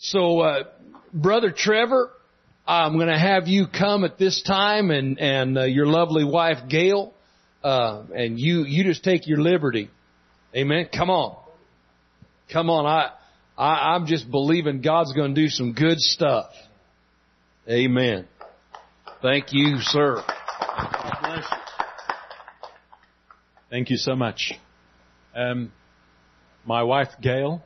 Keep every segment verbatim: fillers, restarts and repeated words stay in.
So, uh, Brother Trevor, I'm going to have you come at this time, and and uh, your lovely wife Gail, uh, and you you just take your liberty. Amen. Come on, come on. I, I I'm just believing God's going to do some good stuff. Amen. Thank you, sir. Thank you so much. Um, my wife Gail.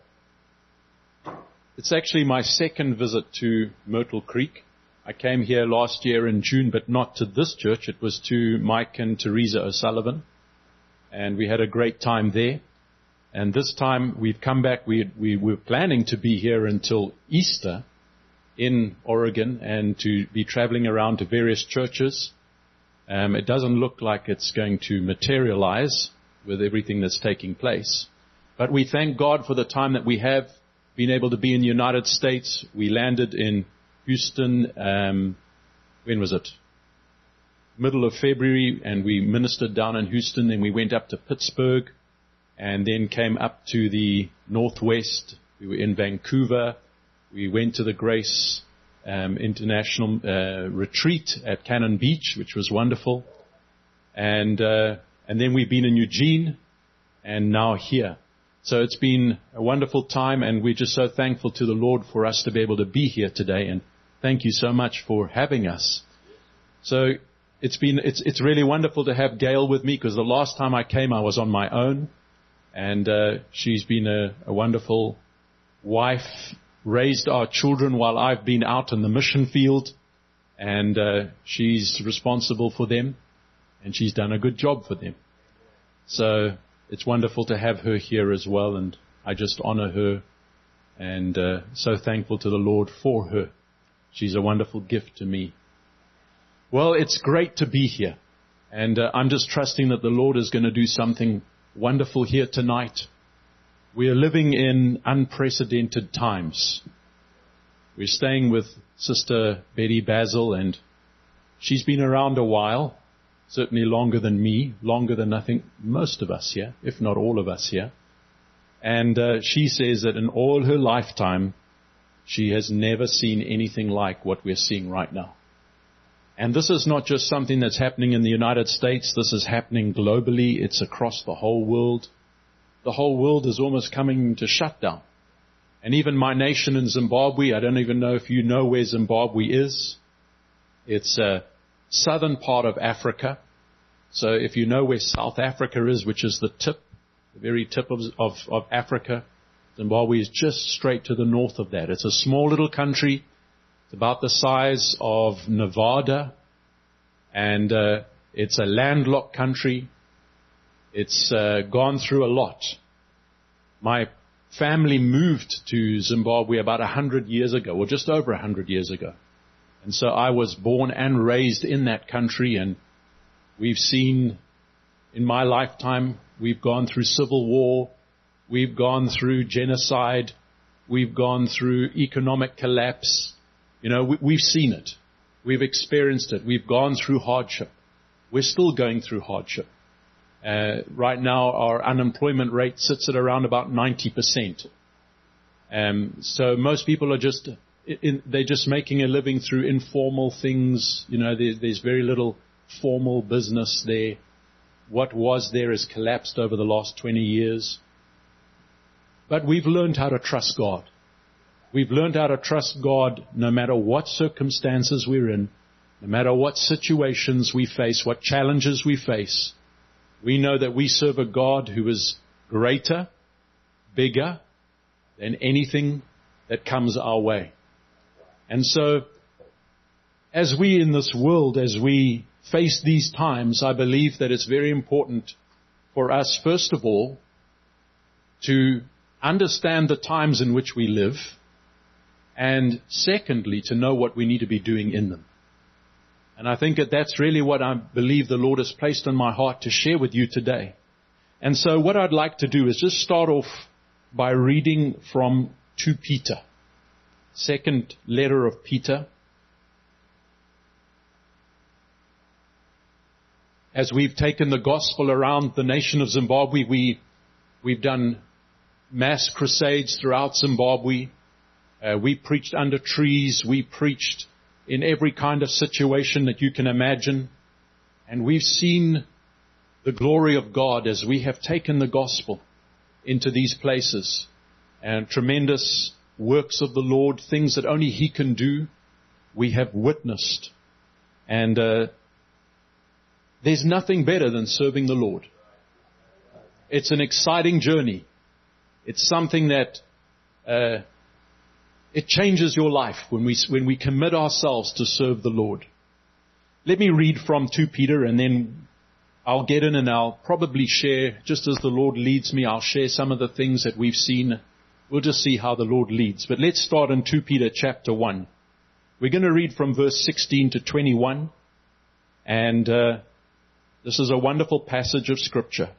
It's actually my second visit to Myrtle Creek. I came here last year in June, but not to this church. It was to Mike and Teresa O'Sullivan, and we had a great time there. And this time we've come back. We, we were planning to be here until Easter in Oregon and to be traveling around to various churches. Um, it doesn't look like it's going to materialize with everything that's taking place. But we thank God for the time that we have been able to be in the United States. We landed in Houston, um, when was it? Middle of February, and we ministered down in Houston. Then we went up to Pittsburgh, and then came up to the Northwest. We were in Vancouver. We went to the Grace um, International uh, Retreat at Cannon Beach, which was wonderful. And uh, and then we've been in Eugene, and now here. So it's been a wonderful time, and we're just so thankful to the Lord for us to be able to be here today. And thank you so much for having us. So it's been it's it's really wonderful to have Gail with me, because the last time I came, I was on my own, and uh, she's been a, a wonderful wife, raised our children while I've been out in the mission field, and uh, she's responsible for them, and she's done a good job for them. So it's wonderful to have her here as well, and I just honor her, and uh, so thankful to the Lord for her. She's a wonderful gift to me. Well, it's great to be here, and uh, I'm just trusting that the Lord is going to do something wonderful here tonight. We are living in unprecedented times. We're staying with Sister Betty Basil, and she's been around a while. Certainly longer than me, longer than I think most of us here, if not all of us here. And uh, she says that in all her lifetime, she has never seen anything like what we're seeing right now. And this is not just something that's happening in the United States. This is happening globally. It's across the whole world. The whole world is almost coming to shutdown. And even my nation in Zimbabwe, I don't even know if you know where Zimbabwe is. It's a southern part of Africa. So if you know where South Africa is, which is the tip, the very tip of, of, of Africa, Zimbabwe is just straight to the north of that. It's a small little country. It's about the size of Nevada, and uh, it's a landlocked country. It's uh, gone through a lot. My family moved to Zimbabwe about a hundred years ago, or just over a hundred years ago. And so I was born and raised in that country, and we've seen, in my lifetime, we've gone through civil war, we've gone through genocide, we've gone through economic collapse. You know, we, we've seen it. We've experienced it. We've gone through hardship. We're still going through hardship. Uh, right now, our unemployment rate sits at around about ninety percent. Um, so most people are just... In, they're just making a living through informal things. You know, there, there's very little formal business there. What was there has collapsed over the last twenty years. But we've learned how to trust God. We've learned how to trust God no matter what circumstances we're in, no matter what situations we face, what challenges we face. We know that we serve a God who is greater, bigger than anything that comes our way. And so, as we in this world, as we face these times, I believe that it's very important for us, first of all, to understand the times in which we live, and secondly, to know what we need to be doing in them. And I think that that's really what I believe the Lord has placed on my heart to share with you today. And so what I'd like to do is just start off by reading from Second Peter. Second letter of Peter. As we've taken the gospel around the nation of Zimbabwe, we, we've done mass crusades throughout Zimbabwe. Uh, we preached under trees. We preached in every kind of situation that you can imagine. And we've seen the glory of God as we have taken the gospel into these places. And tremendous works of the Lord, things that only He can do, we have witnessed. And uh, there's nothing better than serving the Lord. It's an exciting journey. It's something that uh, it changes your life when we when we commit ourselves to serve the Lord. Let me read from Second Peter, and then I'll get in and I'll probably share, just as the Lord leads me, I'll share some of the things that we've seen. We'll just see how the Lord leads. But let's start in Second Peter chapter one. We're going to read from verse sixteen to twenty-one. And uh, this is a wonderful passage of Scripture.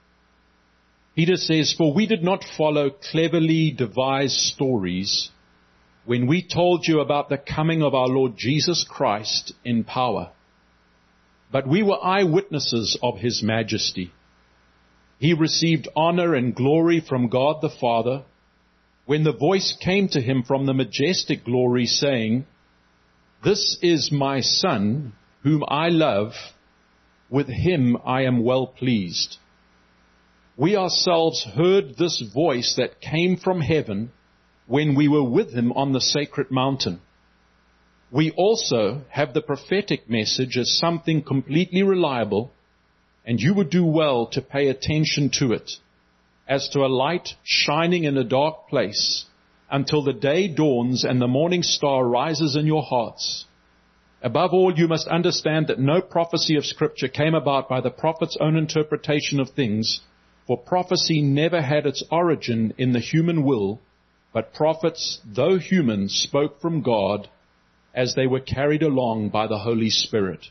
Peter says, "For we did not follow cleverly devised stories when we told you about the coming of our Lord Jesus Christ in power. But we were eyewitnesses of His majesty. He received honor and glory from God the Father when the voice came to Him from the majestic glory saying, 'This is my Son, whom I love. With Him I am well pleased.' We ourselves heard this voice that came from heaven when we were with Him on the sacred mountain. We also have the prophetic message as something completely reliable, and you would do well to pay attention to it, as to a light shining in a dark place, until the day dawns and the morning star rises in your hearts. Above all, you must understand that no prophecy of Scripture came about by the prophet's own interpretation of things, for prophecy never had its origin in the human will, but prophets, though human, spoke from God as they were carried along by the Holy Spirit."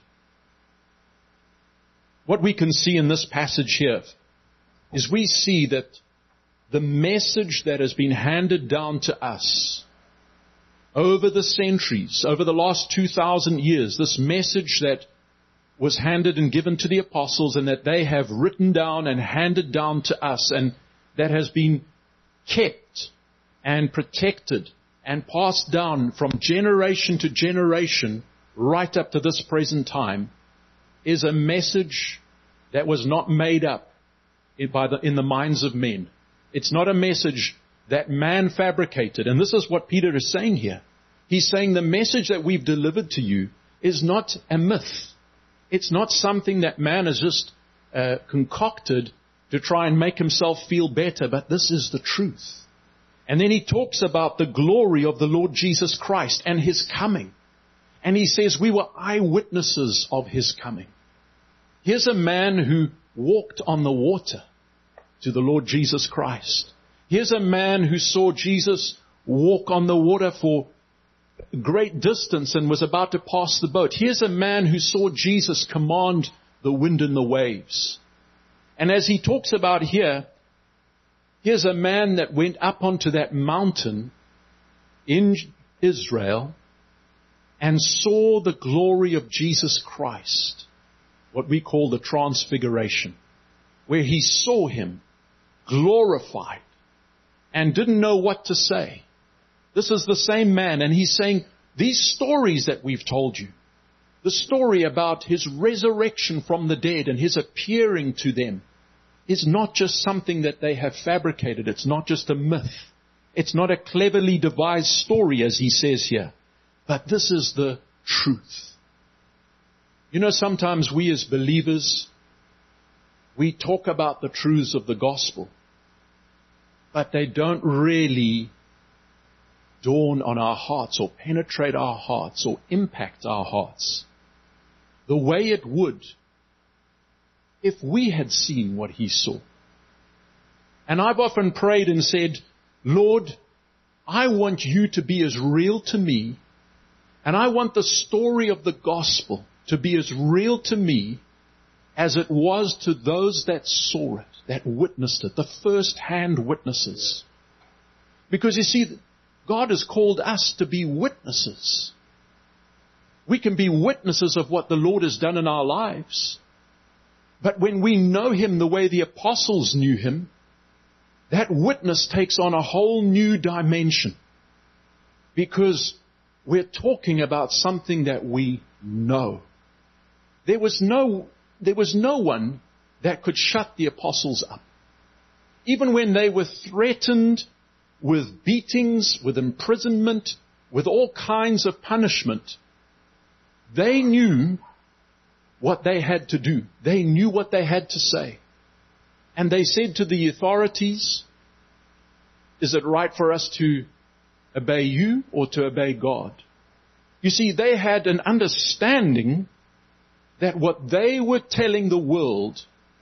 What we can see in this passage here is we see that the message that has been handed down to us over the centuries, over the last two thousand years, this message that was handed and given to the apostles and that they have written down and handed down to us, and that has been kept and protected and passed down from generation to generation right up to this present time, is a message that was not made up in, by the, in the minds of men. It's not a message that man fabricated. And this is what Peter is saying here. He's saying the message that we've delivered to you is not a myth. It's not something that man has just uh, concocted to try and make himself feel better, but this is the truth. And then he talks about the glory of the Lord Jesus Christ and His coming. And he says we were eyewitnesses of His coming. Here's a man who walked on the water to the Lord Jesus Christ. Here's a man who saw Jesus walk on the water for a great distance and was about to pass the boat. Here's a man who saw Jesus command the wind and the waves. And as he talks about here, here's a man that went up onto that mountain in Israel and saw the glory of Jesus Christ, what we call the Transfiguration, where he saw Him glorified and didn't know what to say. This is the same man, and he's saying, these stories that we've told you, the story about His resurrection from the dead and His appearing to them, is not just something that they have fabricated. It's not just a myth. It's not a cleverly devised story, as he says here. But this is the truth. You know, sometimes we as believers, we talk about the truths of the gospel, but they don't really dawn on our hearts or penetrate our hearts or impact our hearts the way it would if we had seen what he saw. And I've often prayed and said, Lord, I want you to be as real to me, and I want the story of the gospel to be as real to me as it was to those that saw it, that witnessed it, the first-hand witnesses. Because you see, God has called us to be witnesses. We can be witnesses of what the Lord has done in our lives. But when we know Him the way the apostles knew Him, that witness takes on a whole new dimension. Because we're talking about something that we know. There was no, there was no one that could shut the apostles up. Even when they were threatened with beatings, with imprisonment, with all kinds of punishment, they knew what they had to do. They knew what they had to say. And they said to the authorities, is it right for us to obey you or to obey God? You see, they had an understanding that what they were telling the world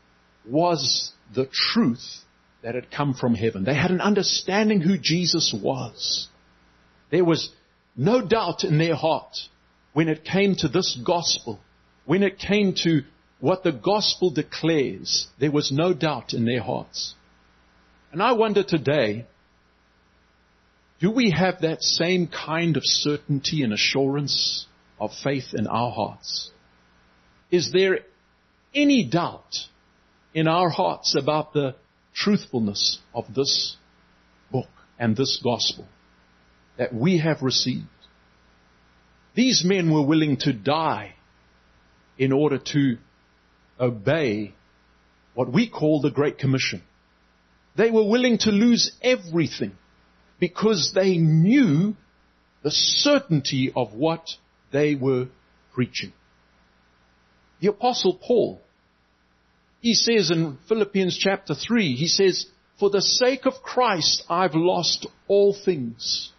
was the truth that had come from heaven. They had an understanding who Jesus was. There was no doubt in their heart when it came to this gospel, when it came to what the gospel declares, there was no doubt in their hearts. And I wonder today, do we have that same kind of certainty and assurance of faith in our hearts? Is there any doubt in our hearts about the truthfulness of this book and this gospel that we have received? These men were willing to die in order to obey what we call the Great Commission. They were willing to lose everything because they knew the certainty of what they were preaching. The Apostle Paul, he says in Philippians chapter three, he says, for the sake of Christ, I've lost all things.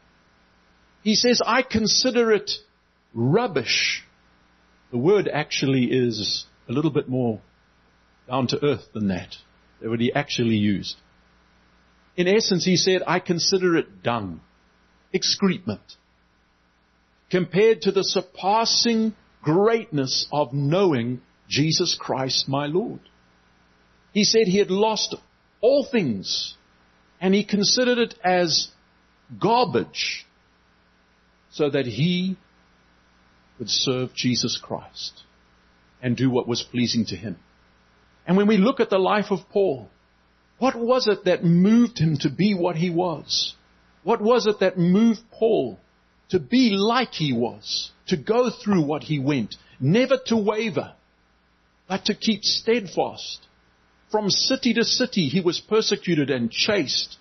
He says, I consider it rubbish. The word actually is a little bit more down to earth than that. That what he actually used. In essence, he said, I consider it dung, excrement, compared to the surpassing greatness of knowing Jesus Christ, my Lord. He said he had lost all things, and he considered it as garbage, so that he would serve Jesus Christ and do what was pleasing to him. And when we look at the life of Paul, what was it that moved him to be what he was? What was it that moved Paul to be like he was, to go through what he went, never to waver, but to keep steadfast? From city to city, he was persecuted and chased.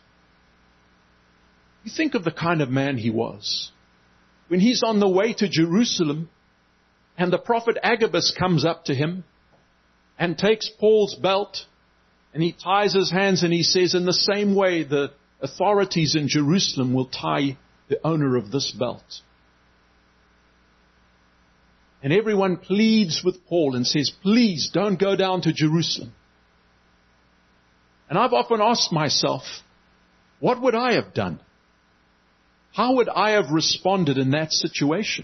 You think of the kind of man he was. When he's on the way to Jerusalem, and the prophet Agabus comes up to him and takes Paul's belt, and he ties his hands, and he says, in the same way the authorities in Jerusalem will tie the owner of this belt. And everyone pleads with Paul and says, please don't go down to Jerusalem. And I've often asked myself, what would I have done? How would I have responded in that situation?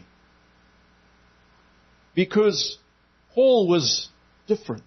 Because Paul was different.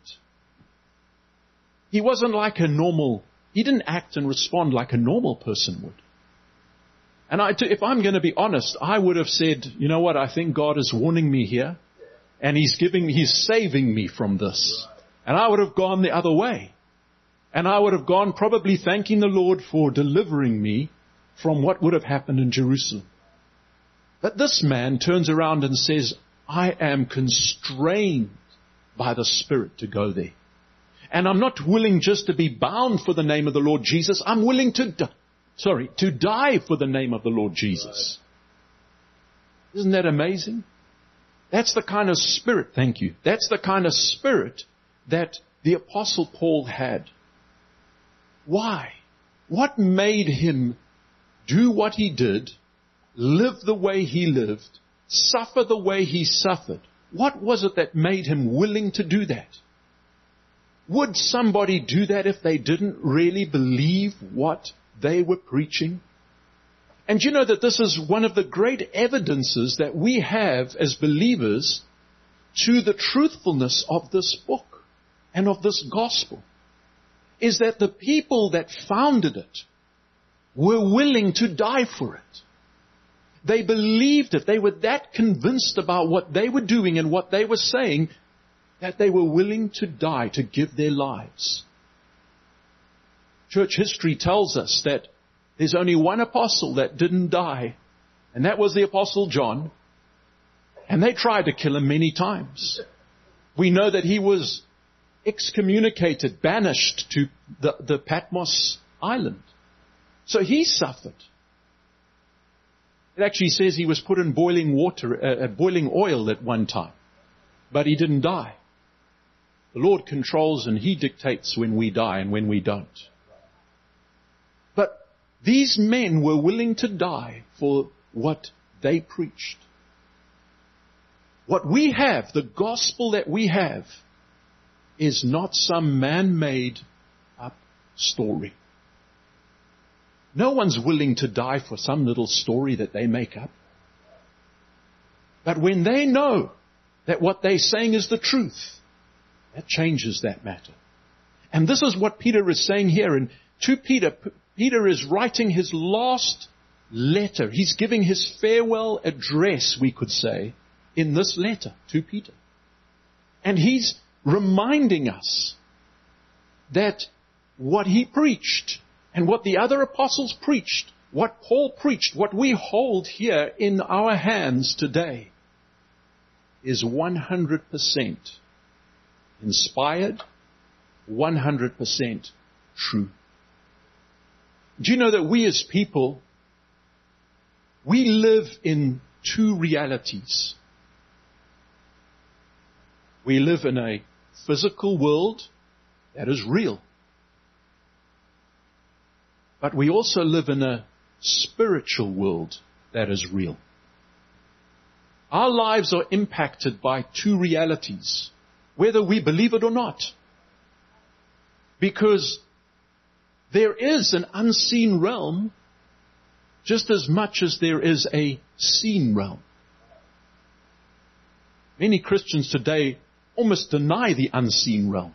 He wasn't like a normal, he didn't act and respond like a normal person would. And I, if I'm going to be honest, I would have said, you know what, I think God is warning me here, and He's giving, He's saving me from this. And I would have gone the other way. And I would have gone probably thanking the Lord for delivering me from what would have happened in Jerusalem. But this man turns around and says, I am constrained by the Spirit to go there. And I'm not willing just to be bound for the name of the Lord Jesus. I'm willing to, di- sorry, to die for the name of the Lord Jesus. Isn't that amazing? That's the kind of spirit, thank you. That's the kind of spirit that the Apostle Paul had. Why? What made him do what he did, live the way he lived, suffer the way he suffered? What was it that made him willing to do that? Would somebody do that if they didn't really believe what they were preaching? And you know that this is one of the great evidences that we have as believers to the truthfulness of this book and of this gospel, is that the people that founded it were willing to die for it. They believed it. They were that convinced about what they were doing and what they were saying that they were willing to die, to give their lives. Church history tells us that there's only one apostle that didn't die And that was the Apostle John. And they tried to kill him many times. We know that he was excommunicated, banished to the, the Patmos island. So he suffered. It actually says he was put in boiling water, uh, boiling oil at one time. But he didn't die. The Lord controls and He dictates when we die and when we don't. But these men were willing to die for what they preached. What we have, the gospel that we have, is not some man-made up story. No one's willing to die for some little story that they make up. But when they know that what they're saying is the truth, that changes that matter. And this is what Peter is saying here. And to Peter, Peter is writing his last letter. He's giving his farewell address, we could say, in this letter to Peter. And he's reminding us that what he preached and what the other apostles preached, what Paul preached, what we hold here in our hands today is one hundred percent inspired, one hundred percent true. Do you know that we as people, we live in two realities. We live in a physical world that is real. But we also live in a spiritual world that is real. Our lives are impacted by two realities, whether we believe it or not. Because there is an unseen realm just as much as there is a seen realm. Many Christians today almost deny the unseen realm.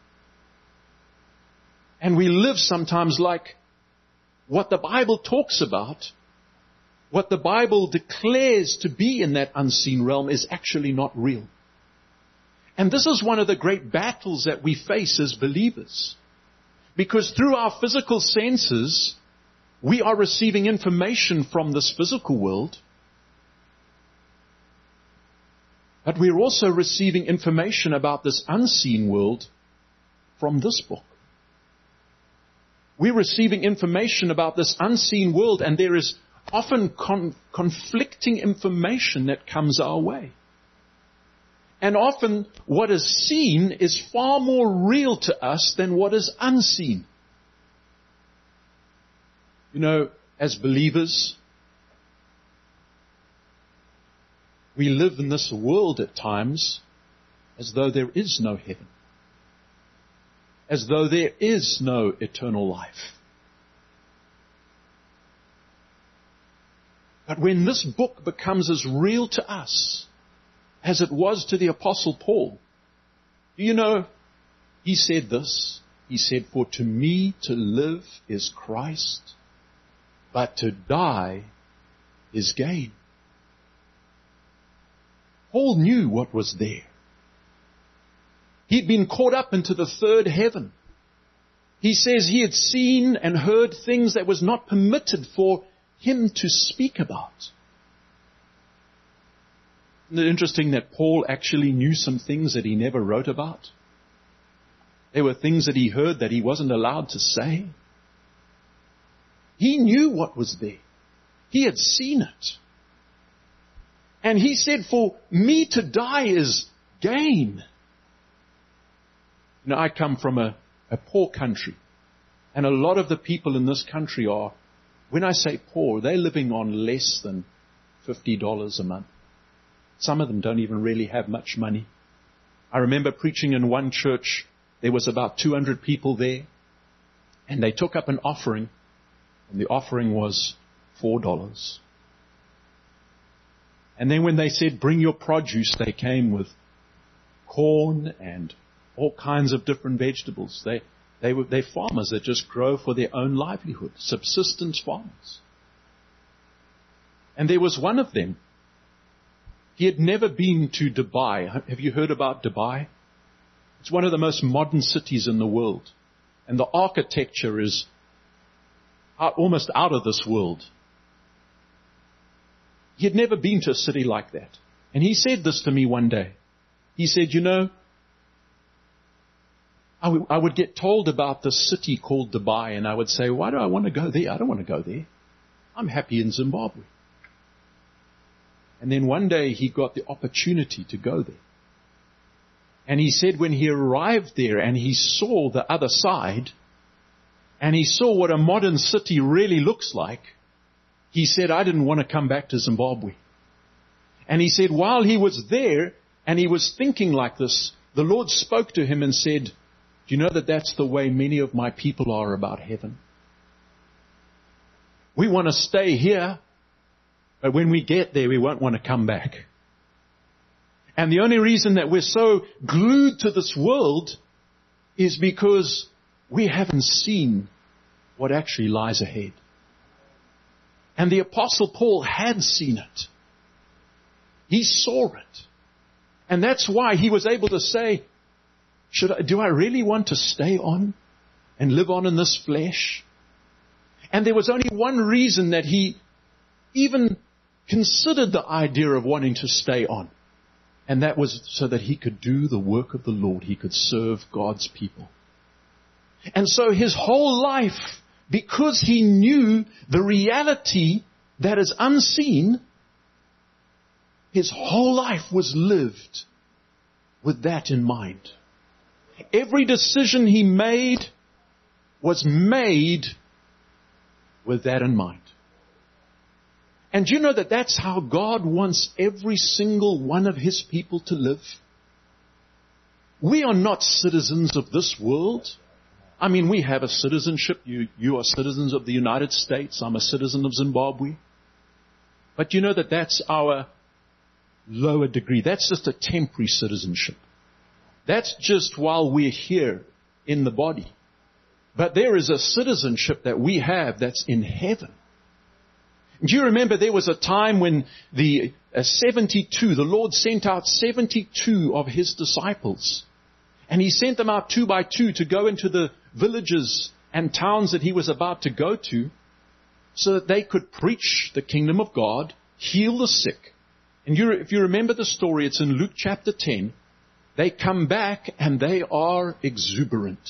And we live sometimes like what the Bible talks about, what the Bible declares to be in that unseen realm is actually not real. And this is one of the great battles that we face as believers. Because through our physical senses, we are receiving information from this physical world. But we're also receiving information about this unseen world from this book. We're receiving information about this unseen world, and there is often con- conflicting information that comes our way. And often what is seen is far more real to us than what is unseen. You know, as believers, we live in this world at times as though there is no heaven, as though there is no eternal life. But when this book becomes as real to us as it was to the Apostle Paul, do you know, he said this, he said, "For to me to live is Christ, but to die is gain." Paul knew what was there. He'd been caught up into the third heaven. He says he had seen and heard things that was not permitted for him to speak about. Isn't it interesting that Paul actually knew some things that he never wrote about? There were things that he heard that he wasn't allowed to say. He knew what was there. He had seen it. And he said, "For me to die is gain." You know, I come from a, a poor country. And a lot of the people in this country are, when I say poor, they're living on less than fifty dollars a month. Some of them don't even really have much money. I remember preaching in one church. There was about two hundred people there. And they took up an offering. And the offering was four dollars. And then when they said, "Bring your produce," they came with corn and all kinds of different vegetables. They, they were, they're farmers that just grow for their own livelihood, subsistence farmers. And there was one of them. He had never been to Dubai. Have you heard about Dubai? It's one of the most modern cities in the world. And the architecture is out, almost out of this world. He had never been to a city like that. And he said this to me one day. He said, you know, I, w- I would get told about this city called Dubai, and I would say, why do I want to go there? I don't want to go there. I'm happy in Zimbabwe. And then one day he got the opportunity to go there. And he said when he arrived there and he saw the other side, and he saw what a modern city really looks like, he said, I didn't want to come back to Zimbabwe. And he said while he was there and he was thinking like this, the Lord spoke to him and said, do you know that that's the way many of my people are about heaven? We want to stay here, but when we get there, we won't want to come back. And the only reason that we're so glued to this world is because we haven't seen what actually lies ahead. And the Apostle Paul had seen it. He saw it. And that's why he was able to say, Should I, do I really want to stay on and live on in this flesh? And there was only one reason that he even considered the idea of wanting to stay on. And that was so that he could do the work of the Lord. He could serve God's people. And so his whole life, because he knew the reality that is unseen, his whole life was lived with that in mind. Every decision he made was made with that in mind. And you know that that's how God wants every single one of His people to live? We are not citizens of this world. I mean, we have a citizenship. You, you are citizens of the United States. I'm a citizen of Zimbabwe. But you know that that's our lower degree. That's just a temporary citizenship. That's just while we're here in the body. But there is a citizenship that we have that's in heaven. Do you remember there was a time when the uh, seventy-two, the Lord sent out seventy-two of His disciples. And He sent them out two by two to go into the villages and towns that He was about to go to so that they could preach the kingdom of God, heal the sick. And you, if you remember the story, it's in Luke chapter ten. They come back and they are exuberant.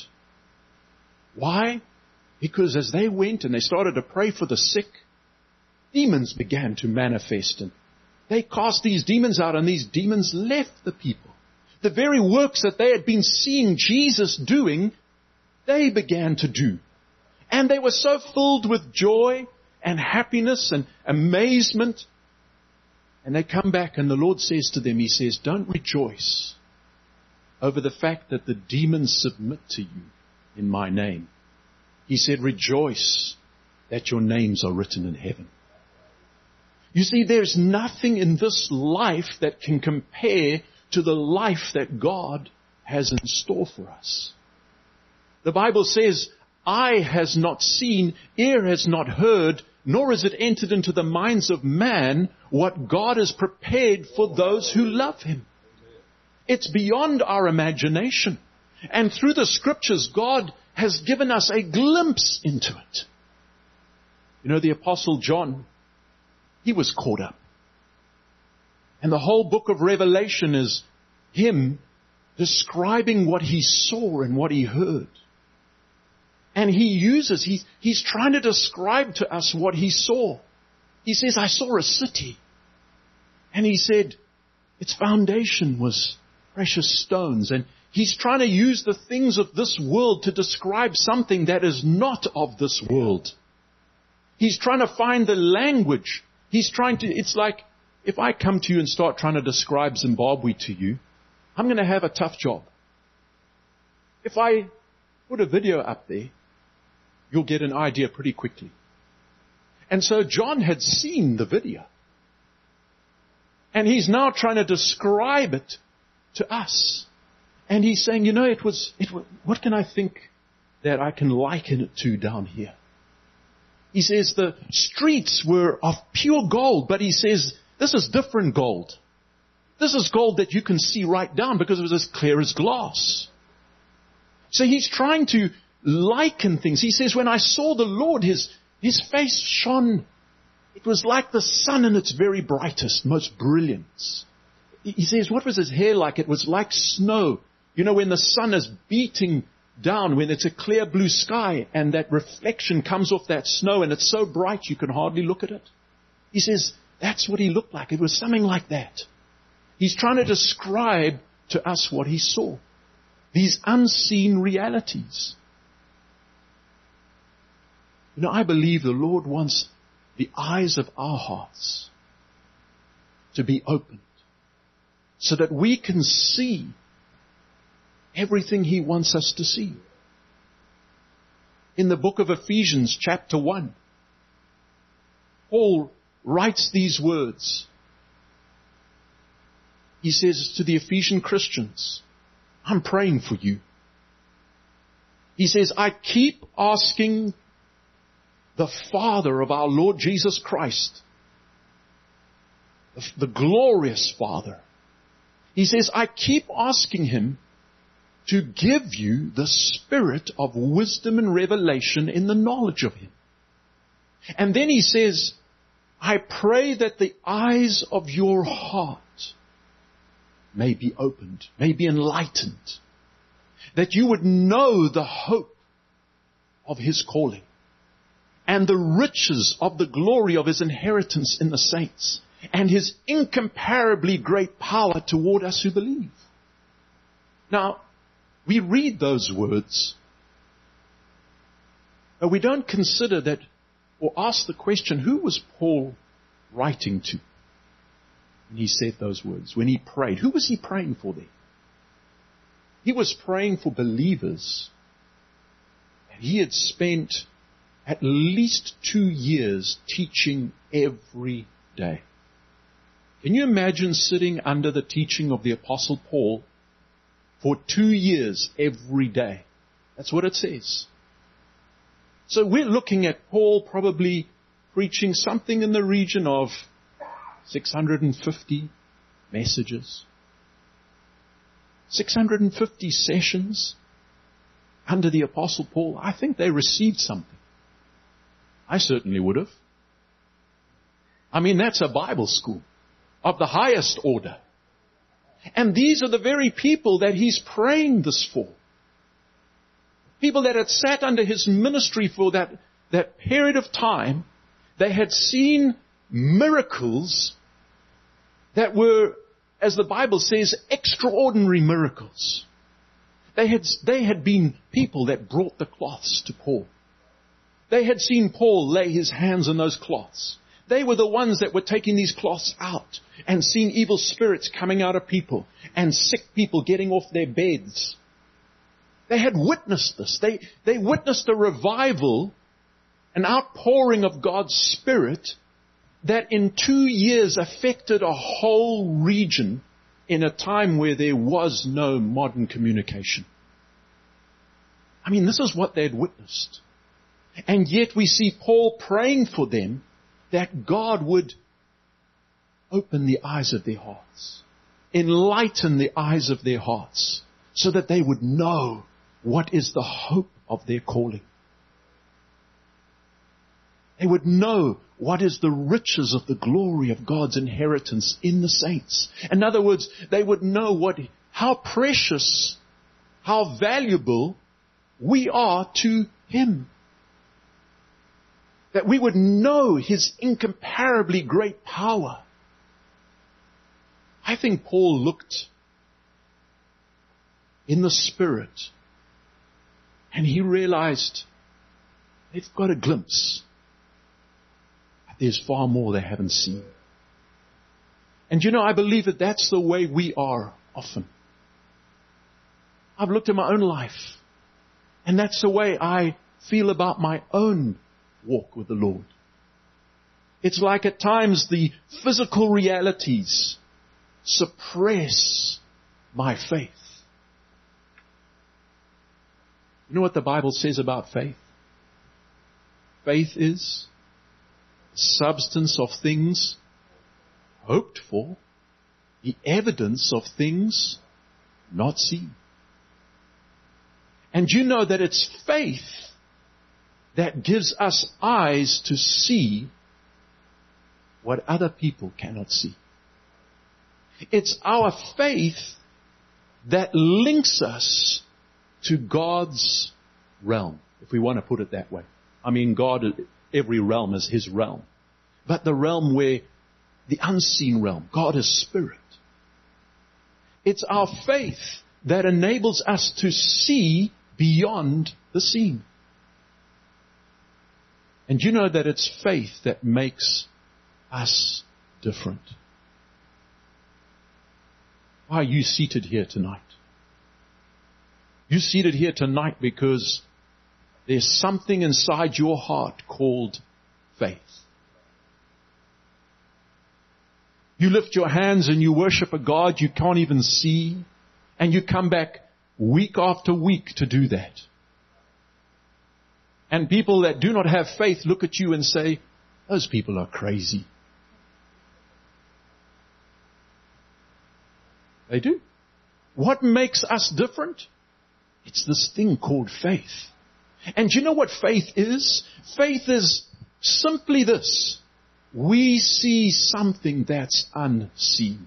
Why? Because as they went and they started to pray for the sick, demons began to manifest. And they cast these demons out and these demons left the people. The very works that they had been seeing Jesus doing, they began to do. And they were so filled with joy and happiness and amazement. And they come back and the Lord says to them, He says, don't rejoice over the fact that the demons submit to you in my name. He said, rejoice that your names are written in heaven. You see, there's nothing in this life that can compare to the life that God has in store for us. The Bible says, eye has not seen, ear has not heard, nor has it entered into the minds of man what God has prepared for those who love Him. It's beyond our imagination. And through the Scriptures, God has given us a glimpse into it. You know, the Apostle John, he was caught up. And the whole book of Revelation is him describing what he saw and what he heard. And he uses, he's, he's trying to describe to us what he saw. He says, I saw a city. And he said, its foundation was precious stones. And he's trying to use the things of this world to describe something that is not of this world. He's trying to find the language. He's trying to, it's like, if I come to you and start trying to describe Zimbabwe to you, I'm going to have a tough job. If I put a video up there, you'll get an idea pretty quickly. And so John had seen the video. And he's now trying to describe it to us. And he's saying, you know, it was, it was, what can I think that I can liken it to down here? He says the streets were of pure gold, but he says, this is different gold. This is gold that you can see right down because it was as clear as glass. So he's trying to liken things. He says, when I saw the Lord, his, his face shone It was like the sun in its very brightest, most brilliance. He says, what was his hair like? It was like snow. You know, when the sun is beating down, when it's a clear blue sky and that reflection comes off that snow and it's so bright you can hardly look at it. He says, that's what he looked like. It was something like that. He's trying to describe to us what he saw. These unseen realities. You know, I believe the Lord wants the eyes of our hearts to be opened so that we can see everything he wants us to see. In the book of Ephesians, chapter one, Paul writes these words. He says to the Ephesian Christians, I'm praying for you. He says, I keep asking the Father of our Lord Jesus Christ, the, the glorious Father. He says, I keep asking him to give you the spirit of wisdom and revelation in the knowledge of him. And then he says, I pray that the eyes of your heart may be opened, may be enlightened, that you would know the hope of his calling and the riches of the glory of his inheritance in the saints, and his incomparably great power toward us who believe. Now, we read those words, but we don't consider that or ask the question, who was Paul writing to when he said those words, when he prayed? Who was he praying for there? He was praying for believers, and he had spent at least two years teaching every day. Can you imagine sitting under the teaching of the Apostle Paul for two years every day? That's what it says. So we're looking at Paul probably preaching something in the region of six hundred fifty messages, six hundred fifty sessions under the Apostle Paul. I think they received something. I certainly would have. I mean, that's a Bible school of the highest order. And these are the very people that he's praying this for. People that had sat under his ministry for that, that period of time. They had seen miracles that were, as the Bible says, extraordinary miracles. They had, they had been people that brought the cloths to Paul. They had seen Paul lay his hands on those cloths. They were the ones that were taking these cloths out and seeing evil spirits coming out of people and sick people getting off their beds. They had witnessed this. They, they witnessed a revival, an outpouring of God's Spirit that in two years affected a whole region in a time where there was no modern communication. I mean, this is what they had witnessed. And yet we see Paul praying for them that God would open the eyes of their hearts, enlighten the eyes of their hearts, so that they would know what is the hope of their calling. They would know what is the riches of the glory of God's inheritance in the saints. In other words, they would know what, how precious, how valuable we are to him. That we would know his incomparably great power. I think Paul looked in the Spirit and he realized they've got a glimpse. But there's far more they haven't seen. And you know, I believe that that's the way we are often. I've looked at my own life, and that's the way I feel about my own walk with the Lord. It's like at times the physical realities suppress my faith. You know what the Bible says about faith? Faith is substance of things hoped for, the evidence of things not seen. And you know that it's faith that gives us eyes to see what other people cannot see. It's our faith that links us to God's realm, if we want to put it that way. I mean, God, every realm is His realm. But the realm where, the unseen realm, God is spirit. It's our faith that enables us to see beyond the seen. And you know that it's faith that makes us different. Why are you seated here tonight? You're seated here tonight because there's something inside your heart called faith. You lift your hands and you worship a God you can't even see, and you come back week after week to do that. And people that do not have faith look at you and say, those people are crazy. They do. What makes us different? It's this thing called faith. And you know what faith is? Faith is simply this. We see something that's unseen.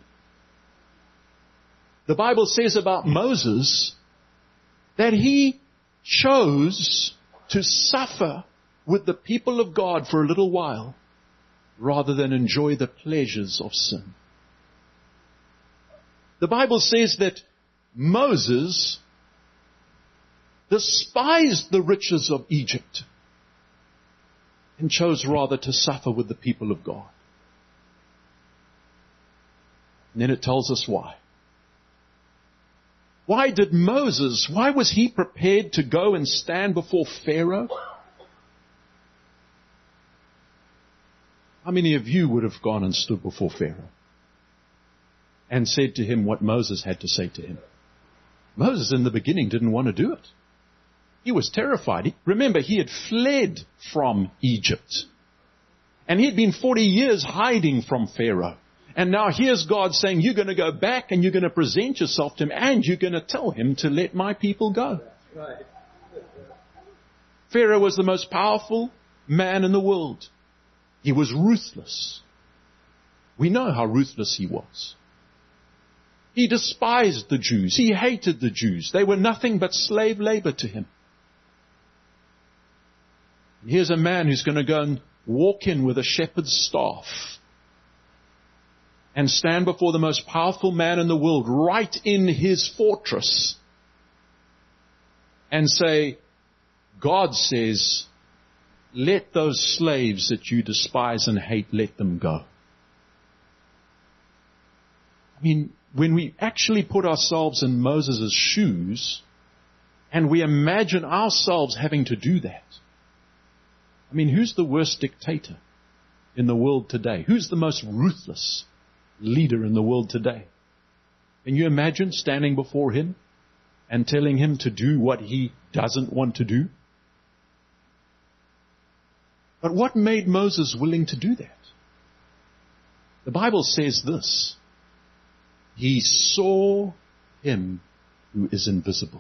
The Bible says about Moses that he chose to suffer with the people of God for a little while rather than enjoy the pleasures of sin. The Bible says that Moses despised the riches of Egypt and chose rather to suffer with the people of God. And then it tells us why. Why did Moses, why was he prepared to go and stand before Pharaoh? How many of you would have gone and stood before Pharaoh and said to him what Moses had to say to him? Moses in the beginning didn't want to do it. He was terrified. He, remember, he had fled from Egypt. And he had been forty years hiding from Pharaoh. And now here's God saying, you're going to go back and you're going to present yourself to him and you're going to tell him to let my people go. Right. Pharaoh was the most powerful man in the world. He was ruthless. We know how ruthless he was. He despised the Jews. He hated the Jews. They were nothing but slave labor to him. And here's a man who's going to go and walk in with a shepherd's staff and stand before the most powerful man in the world right in his fortress and say, God says, let those slaves that you despise and hate, let them go. I mean, when we actually put ourselves in Moses' shoes and we imagine ourselves having to do that, I mean, who's the worst dictator in the world today? Who's the most ruthless leader in the world today? Can you imagine standing before him and telling him to do what he doesn't want to do? But what made Moses willing to do that? The Bible says this. He saw him who is invisible.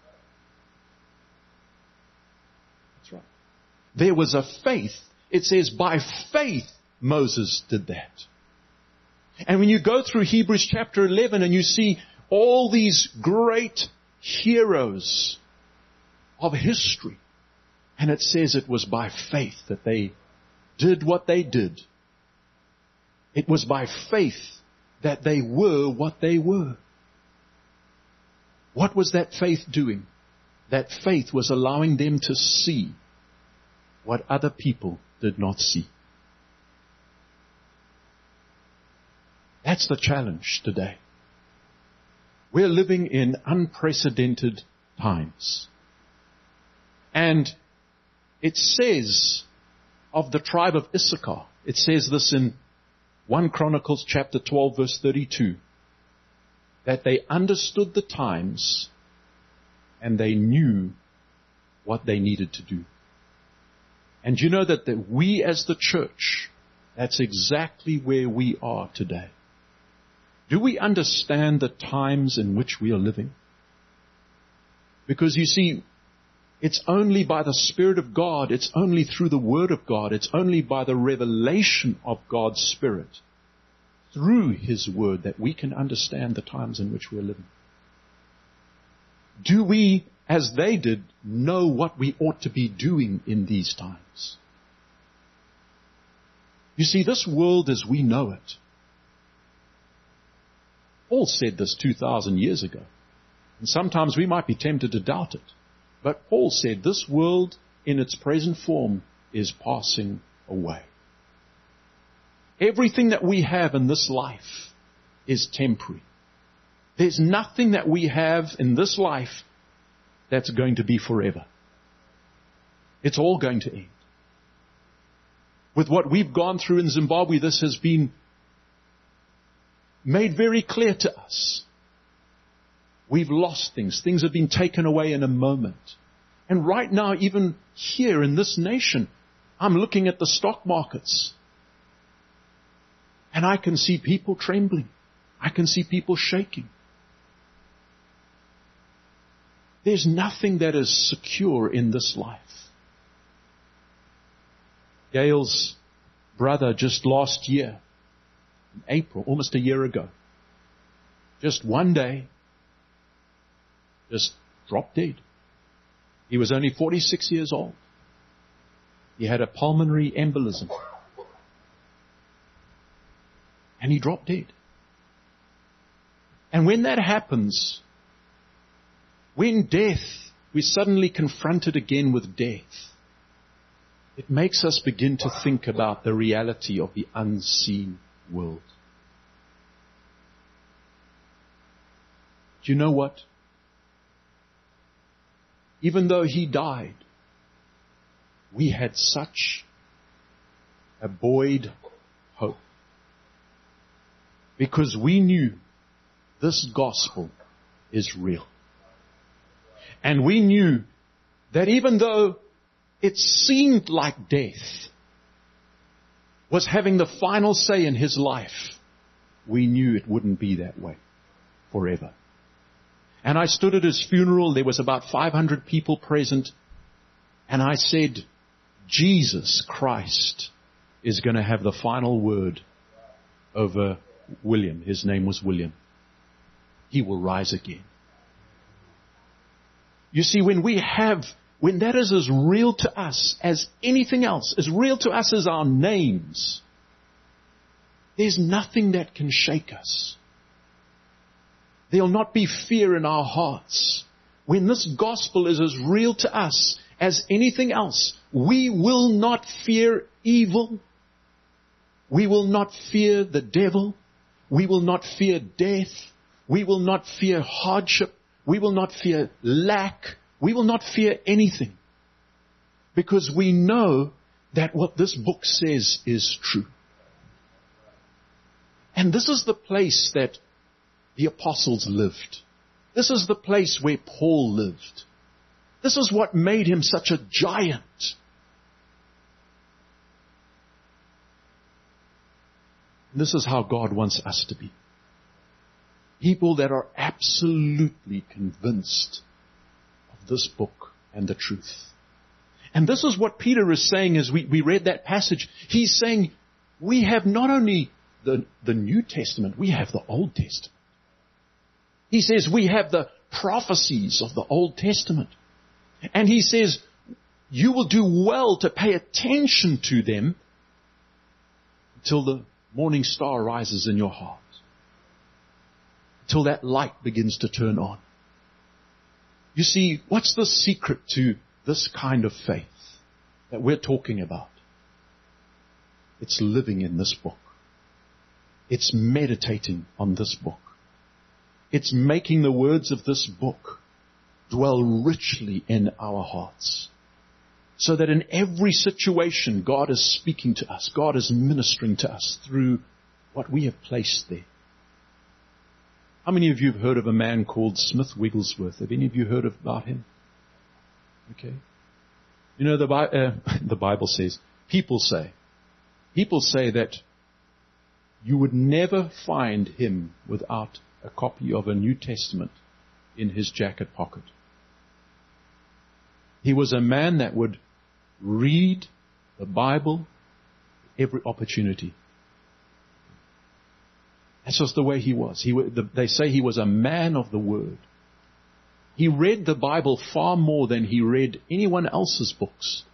That's right. There was a faith. It says by faith Moses did that. And when you go through Hebrews chapter eleven and you see all these great heroes of history, and it says it was by faith that they did what they did. It was by faith that they were what they were. What was that faith doing? That faith was allowing them to see what other people did not see. That's the challenge today. We're living in unprecedented times. And it says of the tribe of Issachar, it says this in First Chronicles chapter twelve verse thirty-two, that they understood the times and they knew what they needed to do. And you know that, that we as the church, that's exactly where we are today. Do we understand the times in which we are living? Because you see, It's only by the Spirit of God, it's only through the Word of God, it's only by the revelation of God's Spirit, through His Word, that we can understand the times in which we're living. Do we, as they did, know what we ought to be doing in these times? You see, this world as we know it, Paul said this two thousand years ago, and sometimes we might be tempted to doubt it, but Paul said this world in its present form is passing away. Everything that we have in this life is temporary. There's nothing that we have in this life that's going to be forever. It's all going to end. With what we've gone through in Zimbabwe, this has been made very clear to us. We've lost things. Things have been taken away in a moment. And right now, even here in this nation, I'm looking at the stock markets. And I can see people trembling. I can see people shaking. There's nothing that is secure in this life. Gail's brother just last year, in April, almost a year ago, just one day, just dropped dead. He was only forty-six years old. He had a pulmonary embolism. And he dropped dead. And when that happens, when death, we're suddenly confronted again with death, it makes us begin to think about the reality of the unseen world. Do you know what? Even though he died, we had such a buoyed hope. Because we knew this gospel is real. And we knew that even though it seemed like death was having the final say in his life, we knew it wouldn't be that way forever. And I stood at his funeral. There was about five hundred people present. And I said, Jesus Christ is going to have the final word over William. His name was William. He will rise again. You see, when we have, when that is as real to us as anything else, as real to us as our names, there's nothing that can shake us. There'll not be fear in our hearts. When this gospel is as real to us as anything else, we will not fear evil. We will not fear the devil. We will not fear death. We will not fear hardship. We will not fear lack. We will not fear anything. Because we know that what this book says is true. And this is the place that the apostles lived. This is the place where Paul lived. This is what made him such a giant. This is how God wants us to be. People that are absolutely convinced of this book and the truth. And this is what Peter is saying as we, we read that passage. He's saying, we have not only the, the New Testament, we have the Old Testament. He says we have the prophecies of the Old Testament. And he says, you will do well to pay attention to them until the morning star rises in your heart. Until that light begins to turn on. You see, what's the secret to this kind of faith that we're talking about? It's living in this book. It's meditating on this book. It's making the words of this book dwell richly in our hearts. So that in every situation, God is speaking to us. God is ministering to us through what we have placed there. How many of you have heard of a man called Smith Wigglesworth? Have any of you heard about him? Okay. You know, the, uh, the Bible says, people say, people say that you would never find him without a copy of a New Testament in his jacket pocket. He was a man that would read the Bible every opportunity. That's just the way he was. He, they say he was a man of the Word. He read the Bible far more than he read anyone else's books.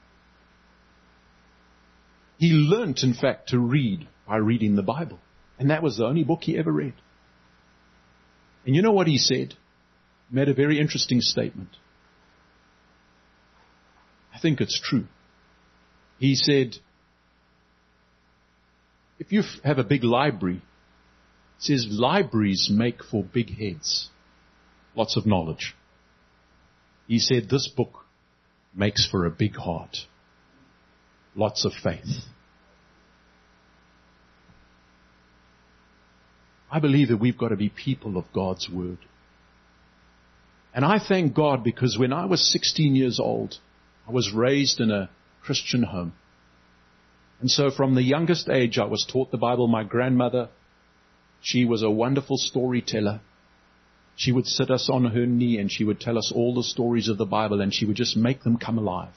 He learnt, in fact, to read by reading the Bible. And that was the only book he ever read. And you know what he said? He made a very interesting statement. I think it's true. He said, if you have a big library, it says libraries make for big heads, lots of knowledge. He said this book makes for a big heart, lots of faith. I believe that we've got to be people of God's Word. And I thank God because when I was sixteen years old, I was raised in a Christian home. And so from the youngest age, I was taught the Bible. My grandmother, she was a wonderful storyteller. She would sit us on her knee and she would tell us all the stories of the Bible and she would just make them come alive.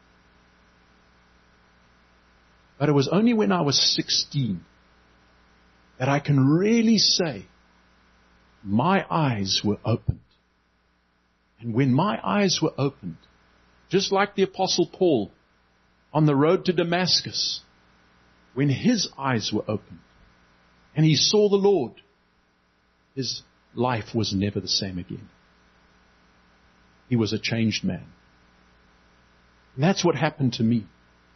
But it was only when I was sixteen that I can really say my eyes were opened. And when my eyes were opened, just like the Apostle Paul on the road to Damascus, when his eyes were opened and he saw the Lord, his life was never the same again. He was a changed man. And that's what happened to me.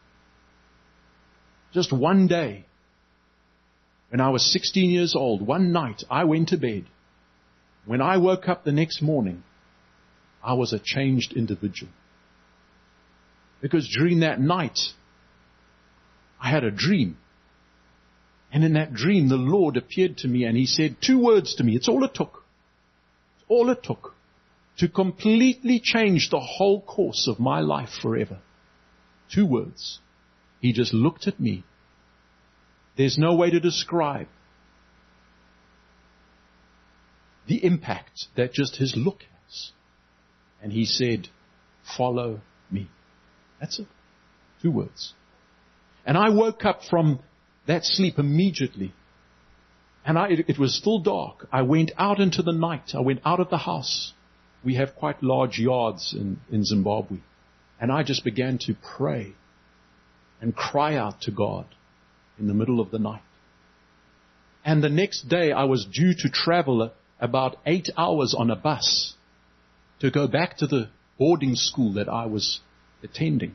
Just one day, when I was sixteen years old, one night I went to bed. When I woke up the next morning, I was a changed individual. Because during that night, I had a dream. And in that dream, the Lord appeared to me and He said two words to me. It's all it took. It's all it took to completely change the whole course of my life forever. Two words. He just looked at me. There's no way to describe the impact that just His look has. And He said, follow me. That's it. Two words. And I woke up from that sleep immediately. And I, it, it was still dark. I went out into the night. I went out of the house. We have quite large yards in, in Zimbabwe. And I just began to pray and cry out to God in the middle of the night. And the next day I was due to travel about eight hours on a bus to go back to the boarding school that I was attending.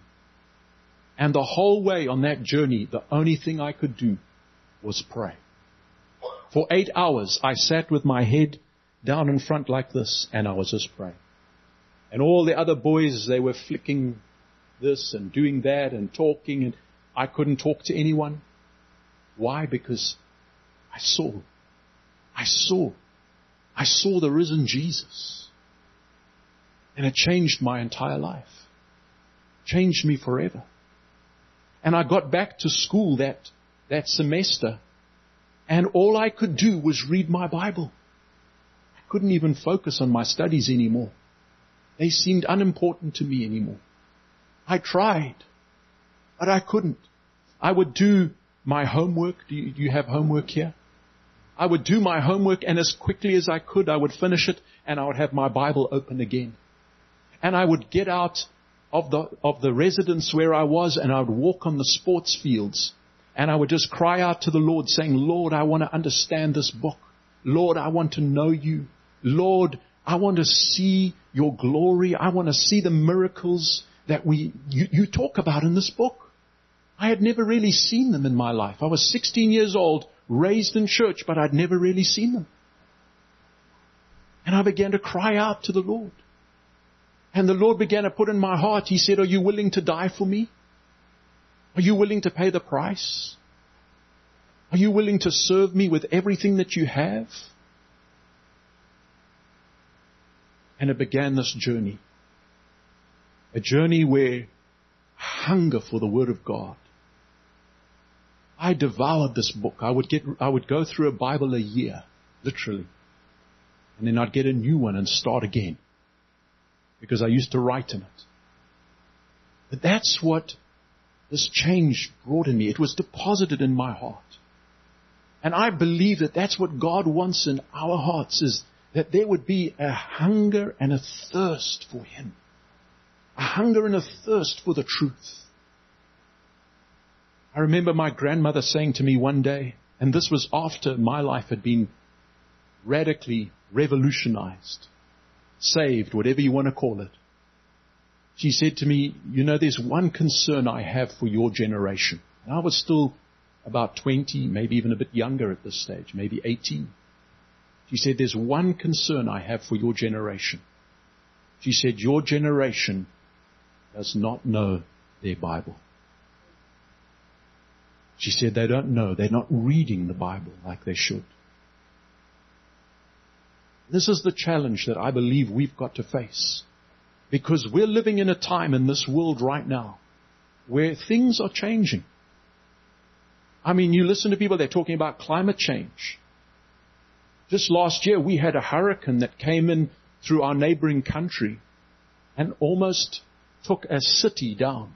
And the whole way on that journey, the only thing I could do was pray. For eight hours, I sat with my head down in front like this, and I was just praying. And all the other boys, they were flicking this and doing that and talking, and I couldn't talk to anyone. Why? Because I saw, I saw, I saw the risen Jesus. And it changed my entire life. Changed me forever. And I got back to school that, that semester, and all I could do was read my Bible. I couldn't even focus on my studies anymore. They seemed unimportant to me anymore. I tried, but I couldn't. I would do my homework. Do you, do you have homework here? I would do my homework, and as quickly as I could, I would finish it, and I would have my Bible open again. And I would get out of the of the residence where I was, and I would walk on the sports fields, and I would just cry out to the Lord, saying, Lord, I want to understand this book. Lord, I want to know you. Lord, I want to see your glory. I want to see the miracles that we you, you talk about in this book. I had never really seen them in my life. I was sixteen years old, raised in church, but I'd never really seen them. And I began to cry out to the Lord. And the Lord began to put in my heart, He said, are you willing to die for me? Are you willing to pay the price? Are you willing to serve me with everything that you have? And it began this journey. A journey where hunger for the Word of God. I devoured this book. I would get, I would go through a Bible a year, literally. And then I'd get a new one and start again. Because I used to write in it. But that's what this change brought in me. It was deposited in my heart. And I believe that that's what God wants in our hearts, is that there would be a hunger and a thirst for Him. A hunger and a thirst for the truth. I remember my grandmother saying to me one day, and this was after my life had been radically revolutionized, saved, whatever you want to call it. She said to me, you know, there's one concern I have for your generation. And I was still about twenty, maybe even a bit younger at this stage, maybe eighteen. She said, there's one concern I have for your generation. She said, your generation does not know their Bible. She said, they don't know. They're not reading the Bible like they should. This is the challenge that I believe we've got to face. Because we're living in a time in this world right now where things are changing. I mean, you listen to people, they're talking about climate change. Just last year, we had a hurricane that came in through our neighboring country and almost took a city down.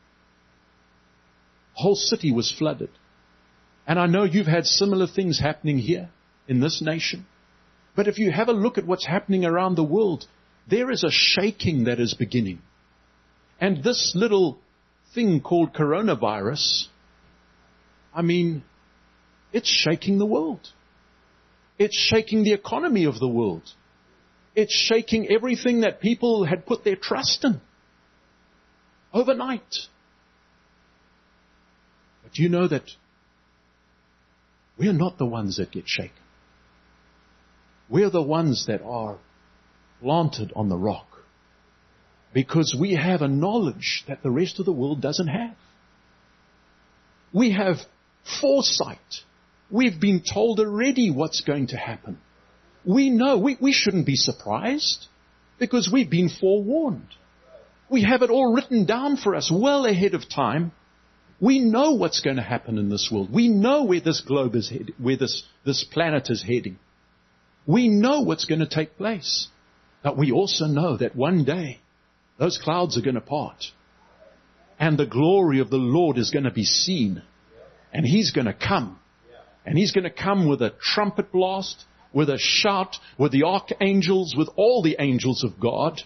The whole city was flooded. And I know you've had similar things happening here in this nation. But if you have a look at what's happening around the world, there is a shaking that is beginning. And this little thing called coronavirus, I mean, it's shaking the world. It's shaking the economy of the world. It's shaking everything that people had put their trust in overnight. But you know that we're not the ones that get shaken. We're the ones that are planted on the rock, because we have a knowledge that the rest of the world doesn't have. We have foresight. We've been told already what's going to happen. We know. We, we shouldn't be surprised, because we've been forewarned. We have it all written down for us well ahead of time. We know what's going to happen in this world. We know where this globe is heading, where this, this planet is heading. We know what's going to take place. But we also know that one day those clouds are going to part. And the glory of the Lord is going to be seen. And He's going to come. And He's going to come with a trumpet blast, with a shout, with the archangels, with all the angels of God.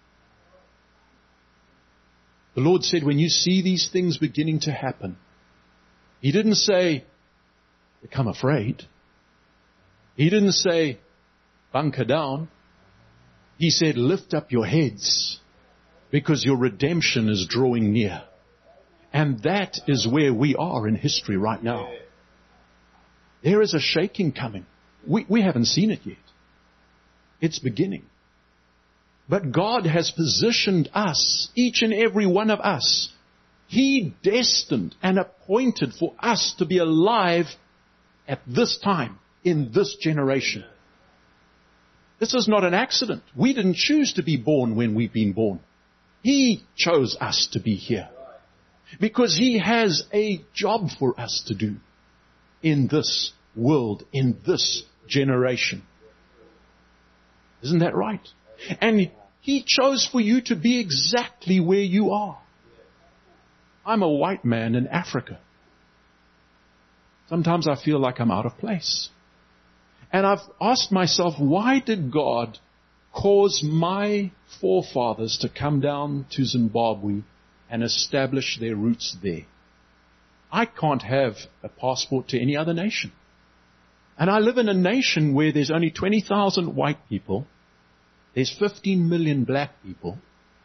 The Lord said, when you see these things beginning to happen, He didn't say, become afraid. He didn't say, bunker down. He said, lift up your heads, because your redemption is drawing near. And that is where we are in history right now. There is a shaking coming. We, we haven't seen it yet. It's beginning. But God has positioned us, each and every one of us. He destined and appointed for us to be alive at this time, in this generation. This is not an accident. We didn't choose to be born when we've been born. He chose us to be here. Because He has a job for us to do in this world, in this generation. Isn't that right? And He chose for you to be exactly where you are. I'm a white man in Africa. Sometimes I feel like I'm out of place. And I've asked myself, why did God cause my forefathers to come down to Zimbabwe and establish their roots there? I can't have a passport to any other nation. And I live in a nation where there's only twenty thousand white people. There's fifteen million black people.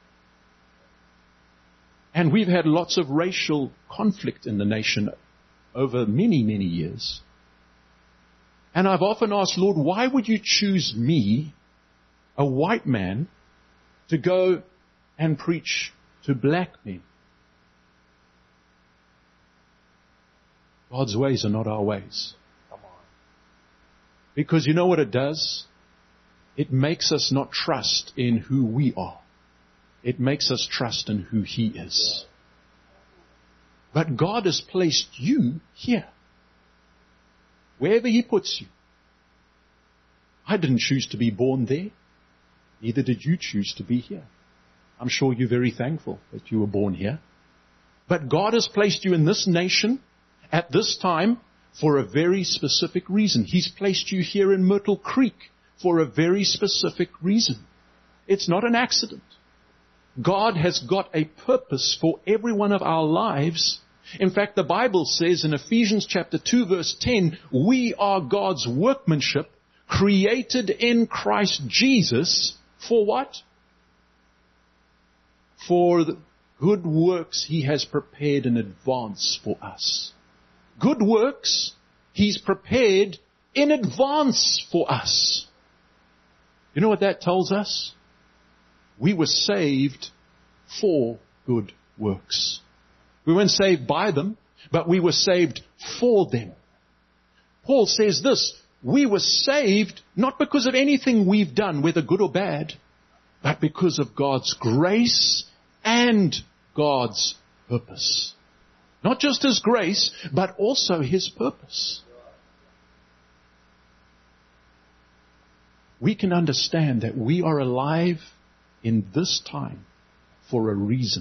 And we've had lots of racial conflict in the nation over many, many years. And I've often asked, Lord, why would you choose me, a white man, to go and preach to black men? God's ways are not our ways. Come on. Because you know what it does? It makes us not trust in who we are. It makes us trust in who He is. But God has placed you here. Wherever He puts you. I didn't choose to be born there. Neither did you choose to be here. I'm sure you're very thankful that you were born here. But God has placed you in this nation at this time for a very specific reason. He's placed you here in Myrtle Creek for a very specific reason. It's not an accident. God has got a purpose for every one of our lives. In fact, the Bible says in Ephesians chapter two verse ten, we are God's workmanship, created in Christ Jesus for what? For the good works He has prepared in advance for us. Good works He's prepared in advance for us. You know what that tells us? We were saved for good works. We weren't saved by them, but we were saved for them. Paul says this, we were saved not because of anything we've done, whether good or bad, but because of God's grace and God's purpose. Not just His grace, but also His purpose. We can understand that we are alive in this time for a reason.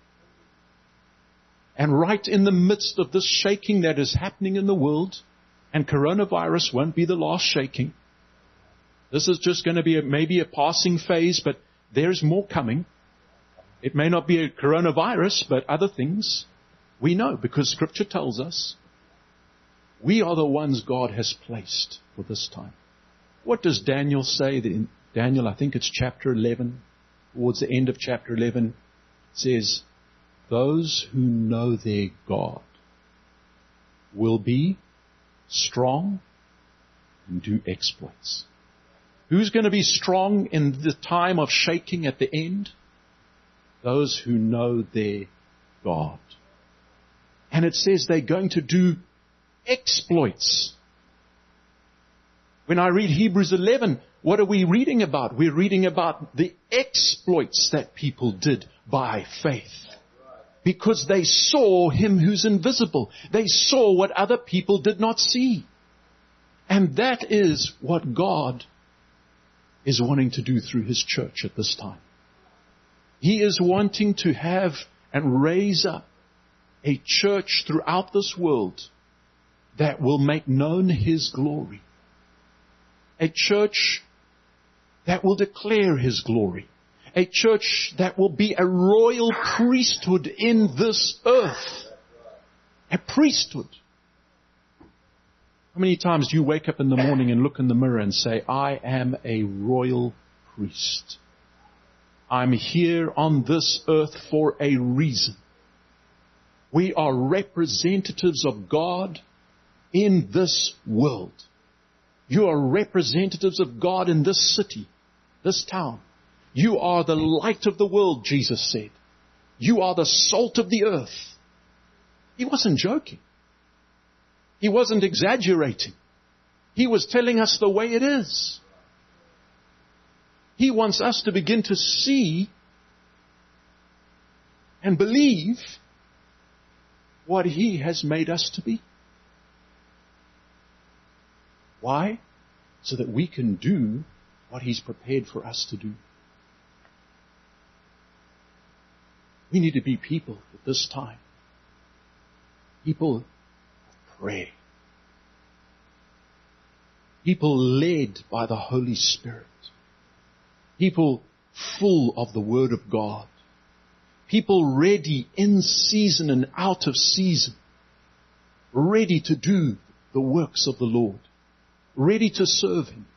And right in the midst of this shaking that is happening in the world, and coronavirus won't be the last shaking. This is just going to be a, maybe a passing phase, but there's more coming. It may not be a coronavirus, but other things. We know because Scripture tells us we are the ones God has placed for this time. What does Daniel say? In Daniel, I think it's chapter eleven, towards the end of chapter eleven, says, those who know their God will be strong and do exploits. Who's going to be strong in the time of shaking at the end? Those who know their God. And it says they're going to do exploits. When I read Hebrews eleven, what are we reading about? We're reading about the exploits that people did by faith. Because they saw Him who's invisible. They saw what other people did not see. And that is what God is wanting to do through His church at this time. He is wanting to have and raise up a church throughout this world that will make known His glory. A church that will declare His glory. A church that will be a royal priesthood in this earth. A priesthood. How many times do you wake up in the morning and look in the mirror and say, I am a royal priest. I'm here on this earth for a reason. We are representatives of God in this world. You are representatives of God in this city, this town. You are the light of the world, Jesus said. You are the salt of the earth. He wasn't joking. He wasn't exaggerating. He was telling us the way it is. He wants us to begin to see and believe what He has made us to be. Why? So that we can do what He's prepared for us to do. We need to be people at this time. People of prayer. People led by the Holy Spirit. People full of the Word of God. People ready in season and out of season. Ready to do the works of the Lord. Ready to serve Him.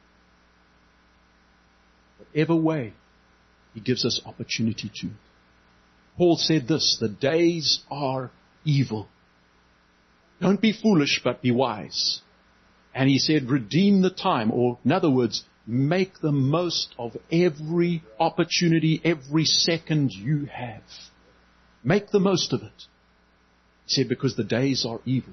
Whatever way He gives us opportunity to. Paul said this, the days are evil. Don't be foolish, but be wise. And he said, redeem the time, or in other words, make the most of every opportunity, every second you have. Make the most of it. He said, because the days are evil.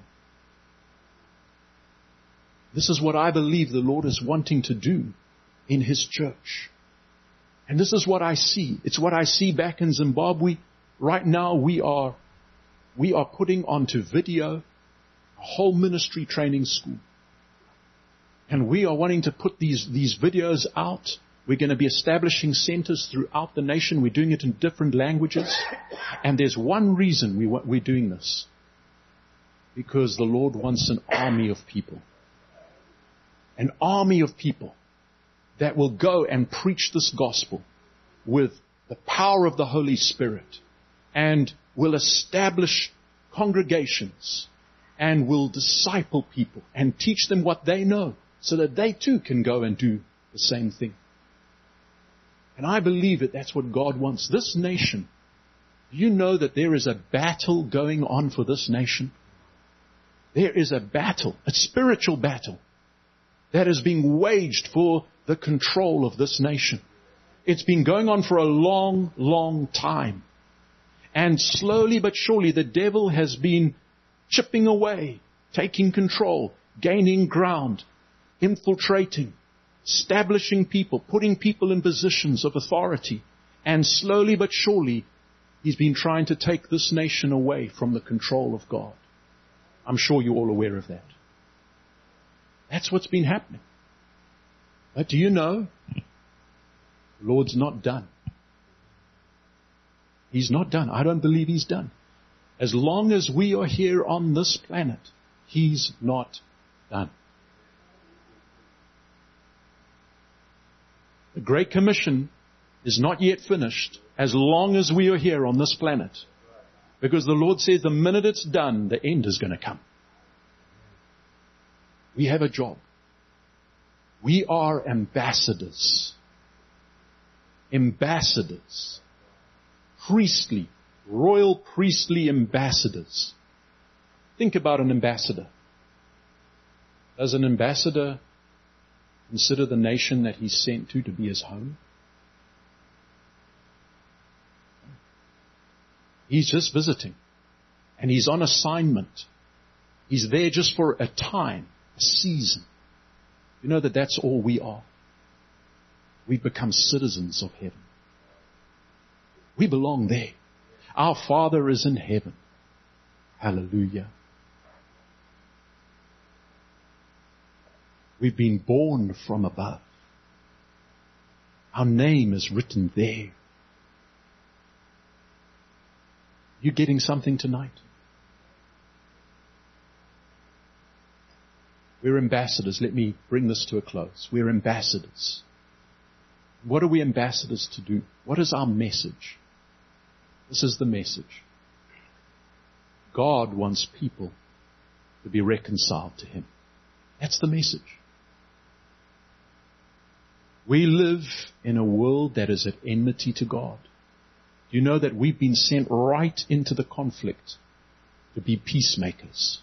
This is what I believe the Lord is wanting to do in His church. And this is what I see. It's what I see back in Zimbabwe. Right now we are, we are putting onto video a whole ministry training school. And we are wanting to put these, these videos out We're going to be establishing centers throughout the nation. We're doing it in different languages. And there's one reason we, we're doing this. Because the Lord wants an army of people. An army of people that will go and preach this gospel with the power of the Holy Spirit, and will establish congregations, and will disciple people and teach them what they know, so that they too can go and do the same thing. And I believe that that's what God wants. This nation, do you know that there is a battle going on for this nation? There is a battle, a spiritual battle, that is being waged for the control of this nation. It's been going on for a long, long time. And slowly but surely the devil has been chipping away, taking control, gaining ground, infiltrating, establishing people, putting people in positions of authority. And slowly but surely he's been trying to take this nation away from the control of God. I'm sure you're all aware of that. That's what's been happening. But do you know, the Lord's not done. He's not done. I don't believe He's done. As long as we are here on this planet, He's not done. The Great Commission is not yet finished as long as we are here on this planet. Because the Lord says the minute it's done, the end is going to come. We have a job. We are ambassadors. Ambassadors. Priestly, royal priestly ambassadors. Think about an ambassador. Does an ambassador consider the nation that he's sent to to be his home? He's just visiting. And he's on assignment. He's there just for a time, a season. You know that that's all we are. We've become citizens of heaven. We belong there. Our Father is in heaven. Hallelujah. We've been born from above. Our name is written there. You getting something tonight? We're ambassadors. Let me bring this to a close. We're ambassadors. What are we ambassadors to do? What is our message? This is the message. God wants people to be reconciled to Him. That's the message. We live in a world that is at enmity to God. Do you know that we've been sent right into the conflict to be peacemakers?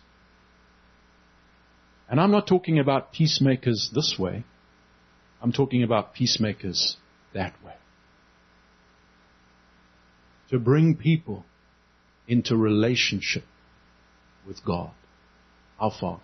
And I'm not talking about peacemakers this way. I'm talking about peacemakers that way. To bring people into relationship with God, our Father.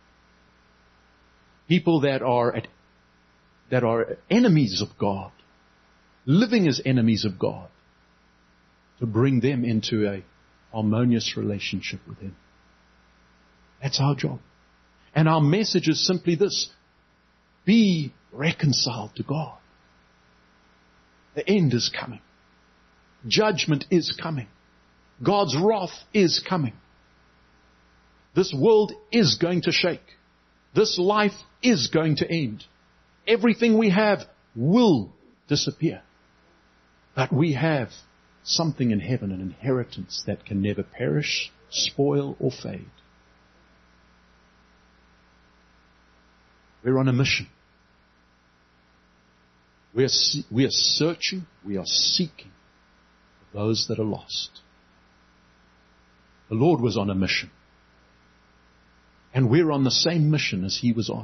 People that are at, that are enemies of God, living as enemies of God, to bring them into a harmonious relationship with Him. That's our job. And our message is simply this: be reconciled to God. The end is coming. Judgment is coming. God's wrath is coming. This world is going to shake. This life is going to end. Everything we have will disappear. But we have something in heaven, an inheritance that can never perish, spoil, or fade. We're on a mission. We are, we are searching, we are seeking for those that are lost. The Lord was on a mission. And we're on the same mission as He was on.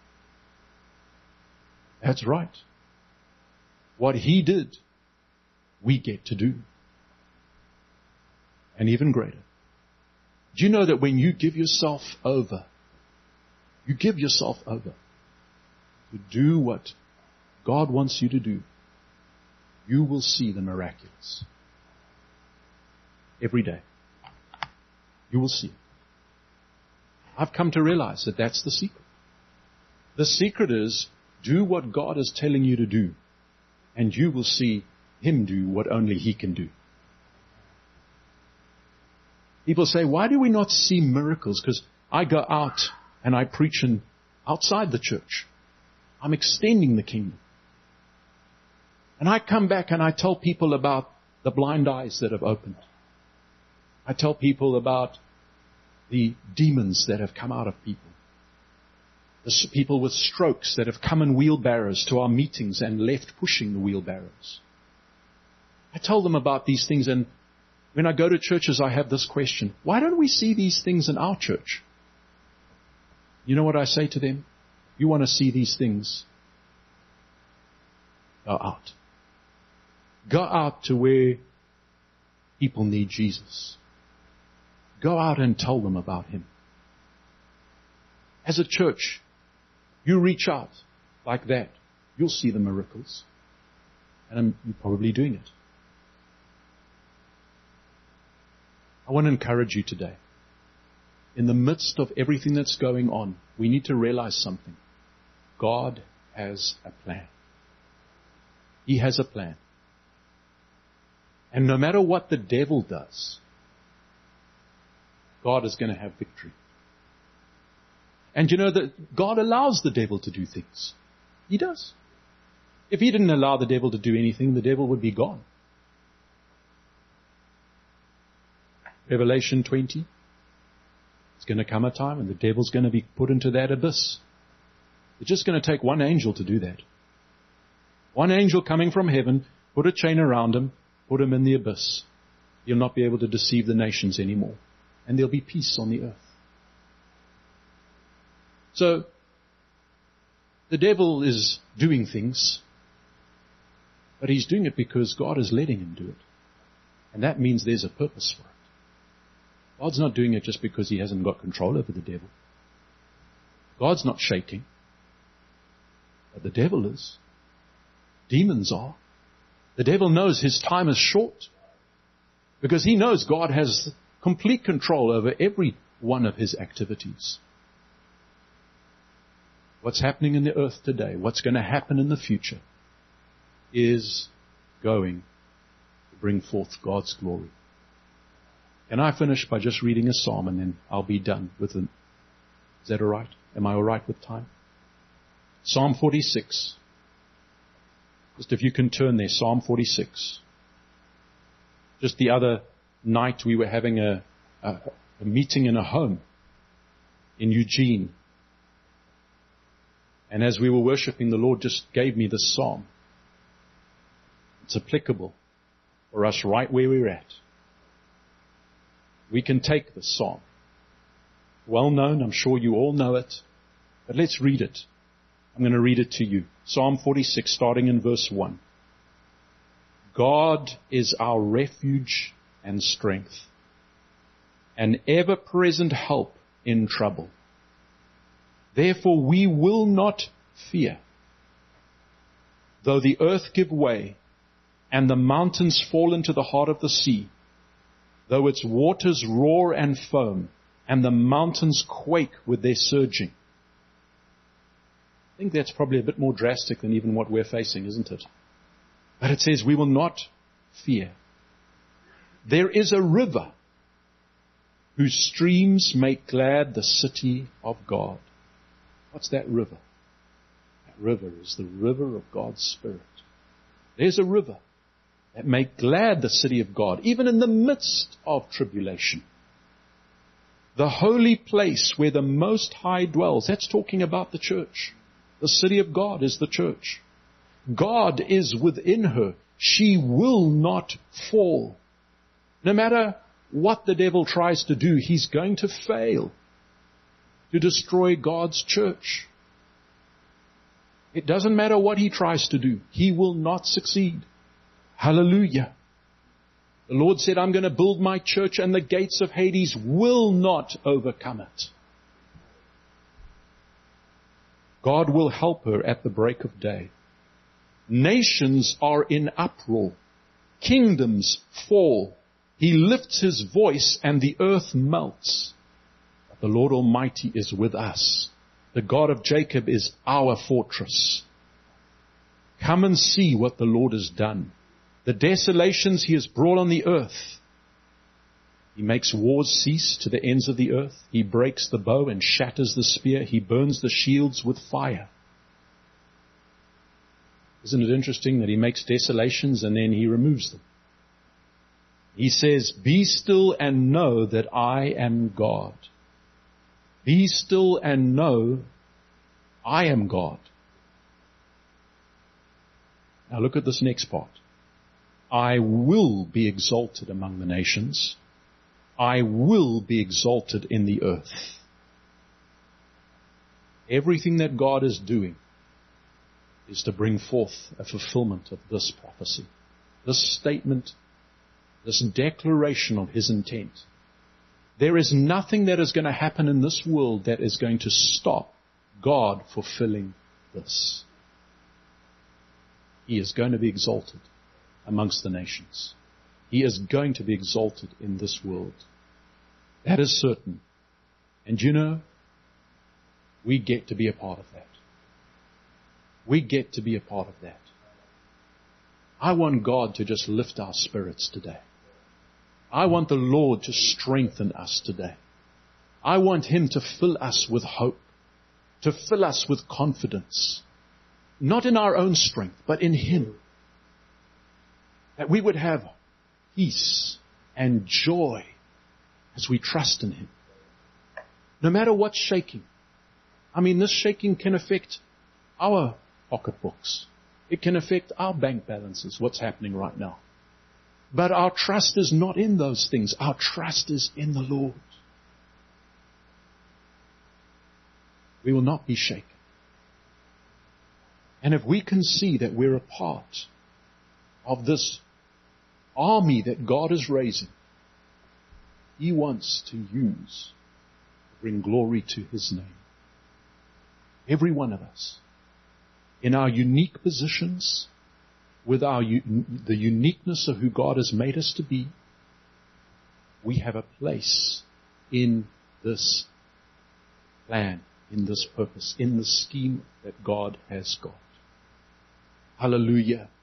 That's right. What He did, we get to do. And even greater. Do you know that when you give yourself over, you give yourself over to do what God wants you to do, you will see the miraculous. Every day. You will see it. I've come to realize that that's the secret. The secret is, do what God is telling you to do and you will see Him do what only He can do. People say, why do we not see miracles? Because I go out and I preach in, outside the church. I'm extending the kingdom. And I come back and I tell people about the blind eyes that have opened. I tell people about the demons that have come out of people. The people with strokes that have come in wheelbarrows to our meetings and left pushing the wheelbarrows. I tell them about these things, and when I go to churches I have this question: why don't we see these things in our church? You know what I say to them? You want to see these things? Go out. Go out to where people need Jesus. Go out and tell them about Him. As a church, you reach out like that, you'll see the miracles. And you're probably doing it. I want to encourage you today. In the midst of everything that's going on, we need to realize something. God has a plan. He has a plan. And no matter what the devil does, God is going to have victory. And you know that God allows the devil to do things. He does. If He didn't allow the devil to do anything, the devil would be gone. Revelation twenty. It's going to come a time and the devil's going to be put into that abyss. It's just going to take one angel to do that. One angel coming from heaven, put a chain around him, put him in the abyss. He'll not be able to deceive the nations anymore. And there'll be peace on the earth. So, the devil is doing things, but he's doing it because God is letting him do it. And that means there's a purpose for it. God's not doing it just because He hasn't got control over the devil. God's not shaking. But the devil is. Demons are. The devil knows his time is short, because he knows God has complete control over every one of his activities. What's happening in the earth today, what's going to happen in the future, is going to bring forth God's glory. Can I finish by just reading a psalm and then I'll be done with it? Is that all right? Am I all right with time? Psalm forty-six. Just if you can turn there, Psalm forty-six. Just the other night we were having a, a, a meeting in a home in Eugene. And as we were worshiping, the Lord just gave me this psalm. It's applicable for us right where we're at. We can take the psalm. Well known, I'm sure you all know it. But let's read it. I'm going to read it to you. Psalm forty-six, starting in verse one. God is our refuge and strength, an ever-present help in trouble. Therefore we will not fear, though the earth give way, and the mountains fall into the heart of the sea, though its waters roar and foam, and the mountains quake with their surging. I think that's probably a bit more drastic than even what we're facing, isn't it? But it says we will not fear. There is a river whose streams make glad the city of God. What's that river? That river is the river of God's Spirit. There's a river that make glad the city of God, even in the midst of tribulation. The holy place where the Most High dwells. That's talking about the church. The city of God is the church. God is within her. She will not fall. No matter what the devil tries to do, he's going to fail to destroy God's church. It doesn't matter what he tries to do. He will not succeed. Hallelujah. The Lord said, I'm going to build my church and the gates of Hades will not overcome it. God will help her at the break of day. Nations are in uproar. Kingdoms fall. He lifts his voice and the earth melts. But the Lord Almighty is with us. The God of Jacob is our fortress. Come and see what the Lord has done. The desolations He has brought on the earth. He makes wars cease to the ends of the earth. He breaks the bow and shatters the spear. He burns the shields with fire. Isn't it interesting that He makes desolations and then He removes them? He says, be still and know that I am God. Be still and know I am God. Now look at this next part. I will be exalted among the nations. I will be exalted in the earth. Everything that God is doing is to bring forth a fulfillment of this prophecy, this statement, this declaration of His intent. There is nothing that is going to happen in this world that is going to stop God fulfilling this. He is going to be exalted amongst the nations. He is going to be exalted in this world. That is certain. And you know, we get to be a part of that. We get to be a part of that. I want God to just lift our spirits today. I want the Lord to strengthen us today. I want Him to fill us with hope, to fill us with confidence, not in our own strength, but in Him. That we would have peace and joy as we trust in Him. No matter what's shaking. I mean, this shaking can affect our pocketbooks. It can affect our bank balances, what's happening right now. But our trust is not in those things. Our trust is in the Lord. We will not be shaken. And if we can see that we're a part of this army that God is raising, He wants to use, bring glory to His name. Every one of us, in our unique positions, with our the uniqueness of who God has made us to be, we have a place in this plan, in this purpose, in the scheme that God has got. Hallelujah.